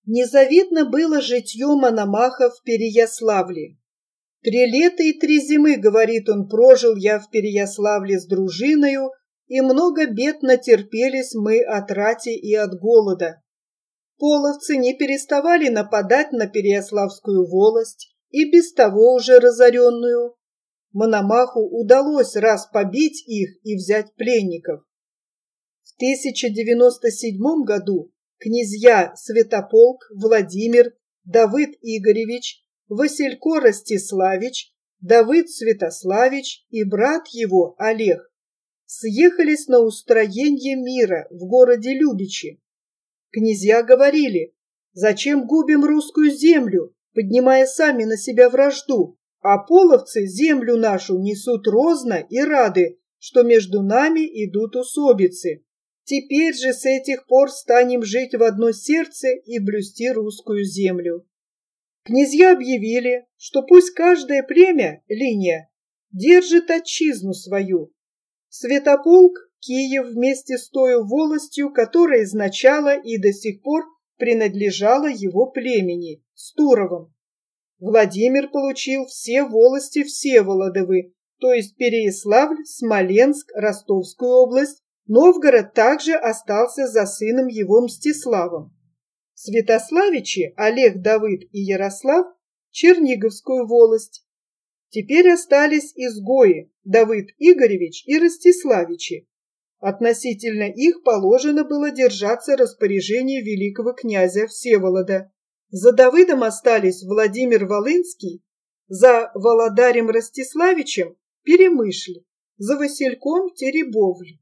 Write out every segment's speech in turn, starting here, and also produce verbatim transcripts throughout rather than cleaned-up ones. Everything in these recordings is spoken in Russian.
Незавидно было житье Мономаха в Переяславле. «Три лета и три зимы, — говорит он, — прожил я в Переяславле с дружиною, и много бед натерпелись мы от рати и от голода. Половцы не переставали нападать на Переяславскую волость, и без того уже разоренную. Мономаху удалось раз побить их и взять пленников. В тысяча девяносто седьмом году князья Святополк, Владимир, Давыд Игоревич, Василько Ростиславич, Давыд Святославич и брат его Олег съехались на устроение мира в городе Любичи. Князья говорили: зачем губим русскую землю, поднимая сами на себя вражду, а половцы землю нашу несут розно и рады, что между нами идут усобицы. Теперь же с этих пор станем жить в одно сердце и блюсти русскую землю. Князья объявили, что пусть каждое племя, линия, держит отчизну свою. Святополк — Киев вместе с той волостью, которая изначала и до сих пор принадлежала его племени, с Туровом. Владимир получил все волости Всеволодовы, то есть Переяславль, Смоленск, Ростовскую область. Новгород также остался за сыном его Мстиславом. Святославичи, Олег, Давыд и Ярослав, Черниговскую волость. Теперь остались изгои, Давыд Игоревич и Ростиславичи. Относительно их положено было держаться распоряжение великого князя Всеволода. За Давыдом остались Владимир Волынский, за Володарем Ростиславичем Перемышль, за Васильком Теребовль.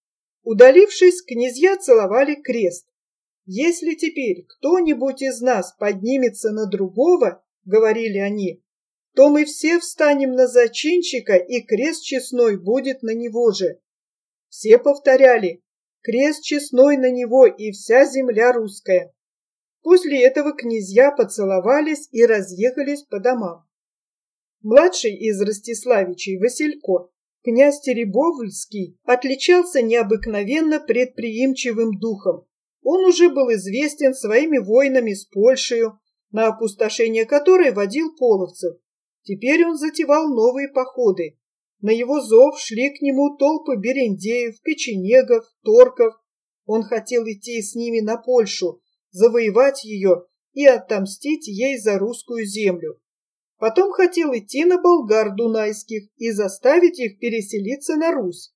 Удалившись, князья целовали крест. «Если теперь кто-нибудь из нас поднимется на другого, — говорили они, — то мы все встанем на зачинщика, и крест честной будет на него же». Все повторяли: «Крест честной на него и вся земля русская». После этого князья поцеловались и разъехались по домам. Младший из Ростиславичей, Василько, князь Теребовльский, отличался необыкновенно предприимчивым духом. Он уже был известен своими войнами с Польшею, на опустошение которой водил половцев. Теперь он затевал новые походы. На его зов шли к нему толпы берендеев, печенегов, торков. Он хотел идти с ними на Польшу, завоевать ее и отомстить ей за русскую землю. Потом хотел идти на болгар дунайских и заставить их переселиться на Русь.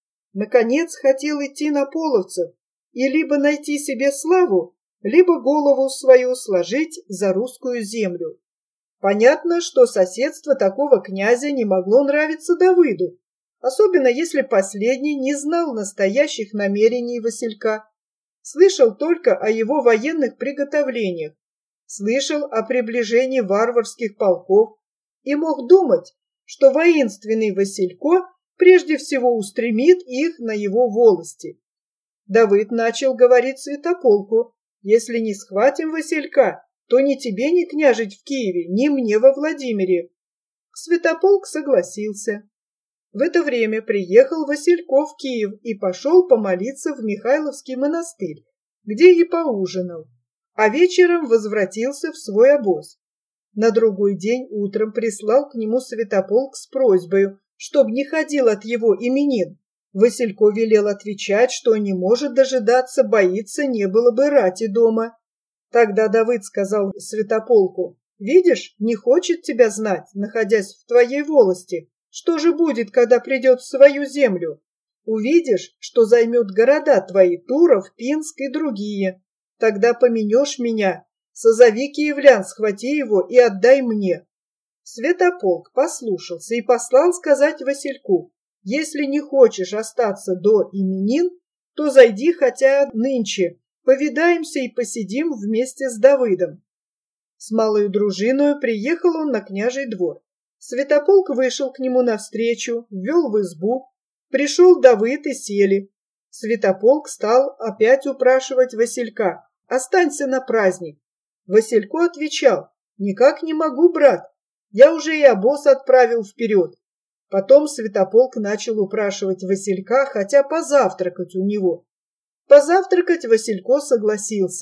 Наконец хотел идти на половцев и либо найти себе славу, либо голову свою сложить за русскую землю. Понятно, что соседство такого князя не могло нравиться Давыду, особенно если последний не знал настоящих намерений Василька. Слышал только о его военных приготовлениях, слышал о приближении варварских полков и мог думать, что воинственный Василько прежде всего устремит их на его волости. Давыд начал говорить Святополку: «Если не схватим Василька, то ни тебе не княжить в Киеве, ни мне во Владимире». Святополк согласился. В это время приехал Василько в Киев и пошел помолиться в Михайловский монастырь, где и поужинал, а вечером возвратился в свой обоз. На другой день утром прислал к нему Святополк с просьбой, чтоб не ходил от его именин. Василько велел отвечать, что не может дожидаться, боится, не было бы рати дома. Тогда Давыд сказал Святополку: «Видишь, не хочет тебя знать, находясь в твоей волости. Что же будет, когда придет в свою землю? Увидишь, что займет города твои, Туров, Пинск и другие. Тогда поменешь меня, созови киевлян, схвати его и отдай мне». Святополк послушался и послал сказать Васильку: «Если не хочешь остаться до именин, то зайди хотя нынче, повидаемся и посидим вместе с Давыдом». С малою дружиною приехал он на княжий двор. Святополк вышел к нему навстречу, ввел в избу. Пришел Давыд и сели. Святополк стал опять упрашивать Василька: «Останься на праздник». Василько отвечал: «Никак не могу, брат, я уже и обоз отправил вперед». Потом Святополк начал упрашивать Василька хотя позавтракать у него. Позавтракать Василько согласился.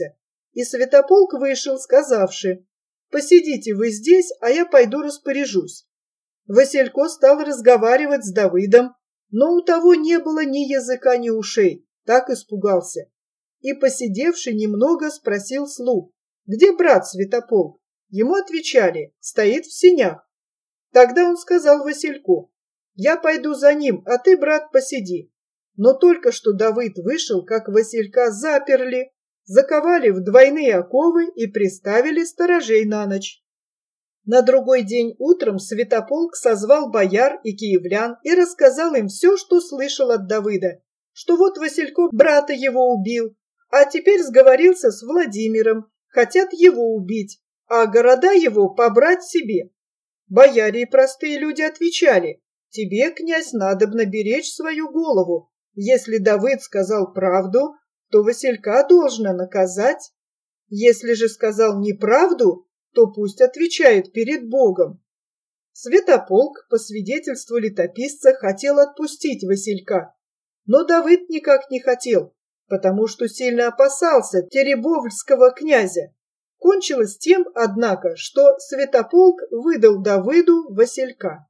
и Святополк вышел, сказавши: «Посидите вы здесь, а я пойду распоряжусь». Василько стал разговаривать с Давыдом, но у того не было ни языка, ни ушей, так испугался. И, посидевши немного, спросил слуг: «Где брат Святополк?» Ему отвечали: «Стоит в сенях». Тогда он сказал Васильку: «Я пойду за ним, а ты, брат, посиди». Но только что Давыд вышел, как Василька заперли, заковали в двойные оковы и приставили сторожей на ночь. На другой день утром Святополк созвал бояр и киевлян и рассказал им все, что слышал от Давыда, что вот Василько брата его убил, а теперь сговорился с Владимиром, хотят его убить, а города его побрать себе. Бояре и простые люди отвечали: «Тебе, князь, надобно беречь свою голову. Если Давыд сказал правду, то Василька должно наказать. Если же сказал неправду, то пусть отвечает перед Богом». Святополк, по свидетельству летописца, хотел отпустить Василька, но Давыд никак не хотел, потому что сильно опасался Теребовльского князя. Кончилось тем, однако, что Святополк выдал Давыду Василька.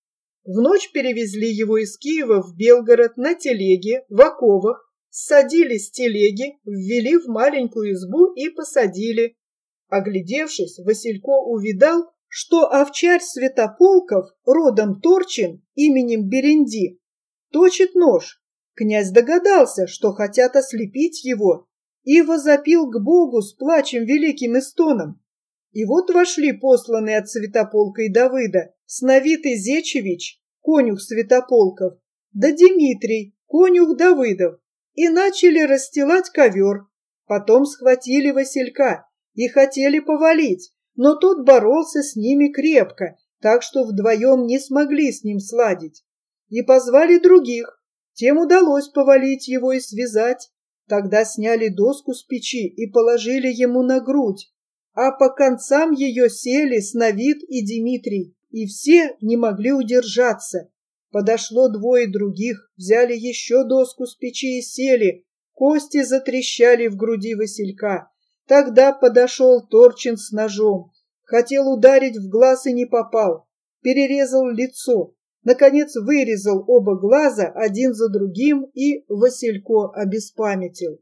В ночь перевезли его из Киева в Белгород на телеге, в оковах, ссадили с телеги, ввели в маленькую избу и посадили. Оглядевшись, Василько увидал, что овчарь Святополков, родом Торчин, именем Беренди, точит нож. Князь догадался, что хотят ослепить его, и возопил к Богу с плачем великим и стоном. И вот вошли посланные от Святополка и Давыда Сновид Изечевич, конюх Святополков, да Дмитрий, конюх Давыдов, и начали расстилать ковер. Потом схватили Василька и хотели повалить, но тот боролся с ними крепко, так что вдвоем не смогли с ним сладить. И позвали других, тем удалось повалить его и связать. Тогда сняли доску с печи и положили ему на грудь, а по концам ее сели Сновид и Дмитрий, и все не могли удержаться. Подошло двое других, взяли еще доску с печи и сели, кости затрещали в груди Василька. Тогда подошел Торчин с ножом, хотел ударить в глаз и не попал, перерезал лицо, наконец вырезал оба глаза один за другим и Василько обеспамятил.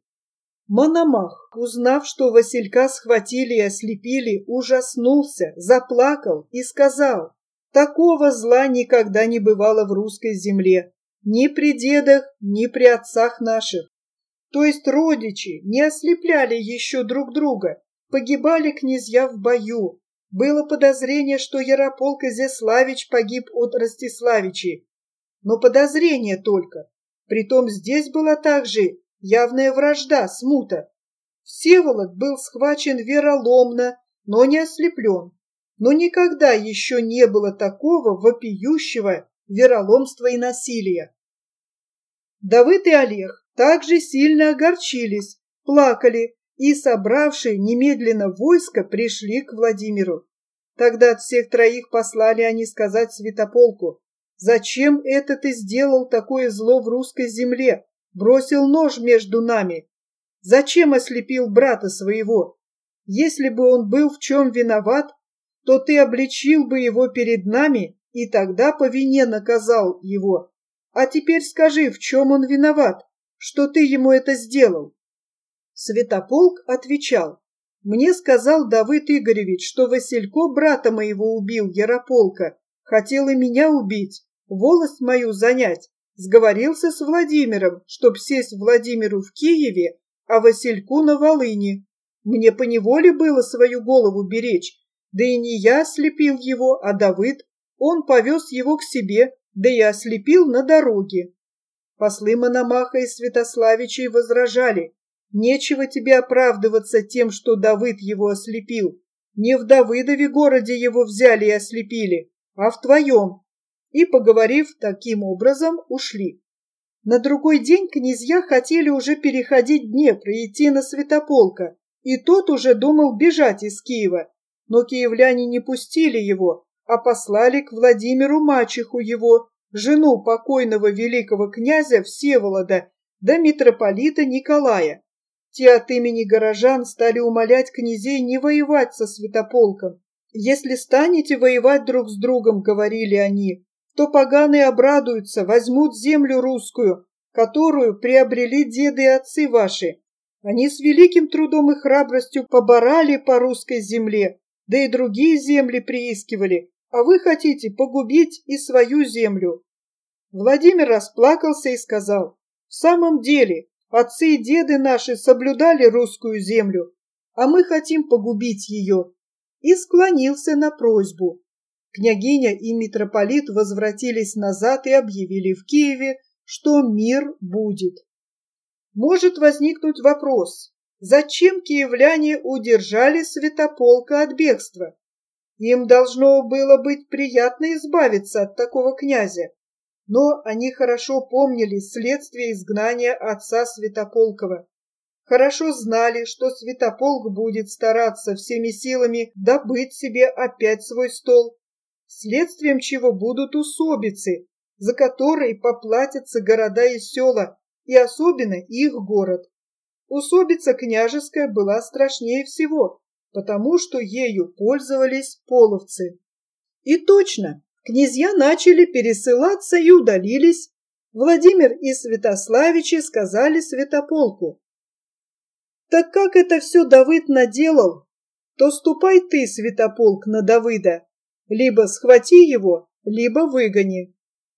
Мономах, узнав, что Василька схватили и ослепили, ужаснулся, заплакал и сказал: «Такого зла никогда не бывало в русской земле, ни при дедах, ни при отцах наших». То есть родичи не ослепляли еще друг друга, погибали князья в бою. Было подозрение, что Ярополк Изяславич погиб от Ростиславичей, но подозрение только. Притом здесь была также явная вражда, смута. Всеволод был схвачен вероломно, но не ослеплен. Но никогда еще не было такого вопиющего вероломства и насилия. Давыд и Олег также сильно огорчились, плакали, и, собравшие немедленно войско, пришли к Владимиру. Тогда от всех троих послали они сказать Святополку: «Зачем это ты сделал такое зло в русской земле, бросил нож между нами? Зачем ослепил брата своего? Если бы он был в чем виноват, то ты обличил бы его перед нами и тогда по вине наказал его. А теперь скажи, в чем он виноват, что ты ему это сделал?» Святополк отвечал: «Мне сказал Давыд Игоревич, что Василько брата моего убил, Ярополка, хотел и меня убить, волость мою занять, сговорился с Владимиром, чтоб сесть Владимиру в Киеве, а Васильку на Волыни. Мне поневоле было свою голову беречь, да и не я ослепил его, а Давыд, он повез его к себе, да и ослепил на дороге». Послы Мономаха и Святославичей возражали: «Нечего тебе оправдываться тем, что Давыд его ослепил. Не в Давыдове городе его взяли и ослепили, а в твоем». И, поговорив таким образом, ушли. На другой день князья хотели уже переходить Днепр и идти на Святополка, и тот уже думал бежать из Киева, но киевляне не пустили его, а послали к Владимиру мачеху его, жену покойного великого князя Всеволода да митрополита Николая. Те от имени горожан стали умолять князей не воевать со Святополком. «Если станете воевать друг с другом, — говорили они, — то поганые обрадуются, возьмут землю русскую, которую приобрели деды и отцы ваши. Они с великим трудом и храбростью поборали по русской земле, да и другие земли приискивали, а вы хотите погубить и свою землю». Владимир расплакался и сказал: «В самом деле, отцы и деды наши соблюдали русскую землю, а мы хотим погубить ее», и склонился на просьбу. Княгиня и митрополит возвратились назад и объявили в Киеве, что мир будет. Может возникнуть вопрос: зачем киевляне удержали Святополка от бегства? Им должно было быть приятно избавиться от такого князя, но они хорошо помнили следствие изгнания отца Святополкова. Хорошо знали, что Святополк будет стараться всеми силами добыть себе опять свой стол, следствием чего будут усобицы, за которые поплатятся города и села, и особенно их город. Усобица княжеская была страшнее всего, потому что ею пользовались половцы. И точно, князья начали пересылаться и удалились. Владимир и Святославичи сказали Святополку: «Так как это все Давыд наделал, то ступай ты, Святополк, на Давыда, либо схвати его, либо выгони».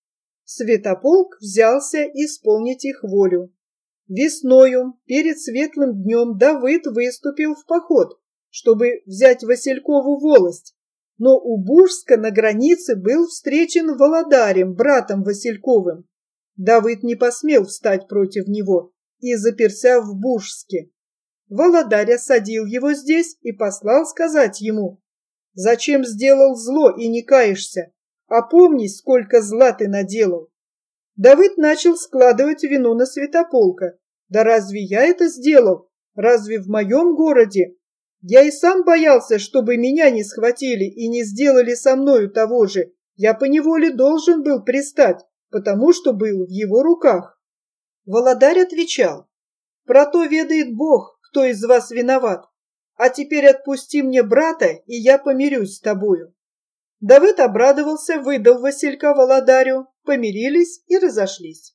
Святополк взялся исполнить их волю. Весною, перед светлым днем, Давыд выступил в поход, чтобы взять Василькову волость, но у Бужска на границе был встречен Володарем, братом Васильковым. Давыд не посмел встать против него и заперся в Бужске. Володарь осадил его здесь и послал сказать ему: «Зачем сделал зло и не каешься? Опомнись, сколько зла ты наделал». Давыд начал складывать вину на Святополка. «Да разве я это сделал? Разве в моем городе? Я и сам боялся, чтобы меня не схватили и не сделали со мною того же. Я поневоле должен был пристать, потому что был в его руках». Володарь отвечал: «Про то ведает Бог, кто из вас виноват. А теперь отпусти мне брата, и я помирюсь с тобою». Давыд обрадовался, выдал Василька Володарю, помирились и разошлись.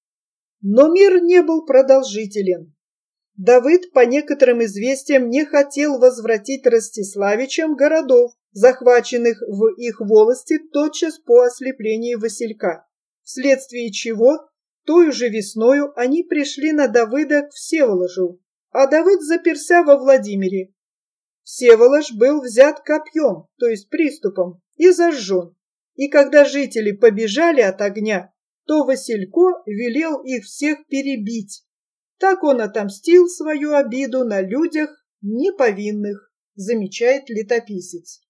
Но мир не был продолжителен. Давыд, по некоторым известиям, не хотел возвратить Ростиславичам городов, захваченных в их волости тотчас по ослеплении Василька, вследствие чего той же весною они пришли на Давыда к Всеволожу, а Давыд заперся во Владимире. Всеволож был взят копьем, то есть приступом, и зажжен. И когда жители побежали от огня, то Василько велел их всех перебить. Так он отомстил свою обиду на людях неповинных, замечает летописец.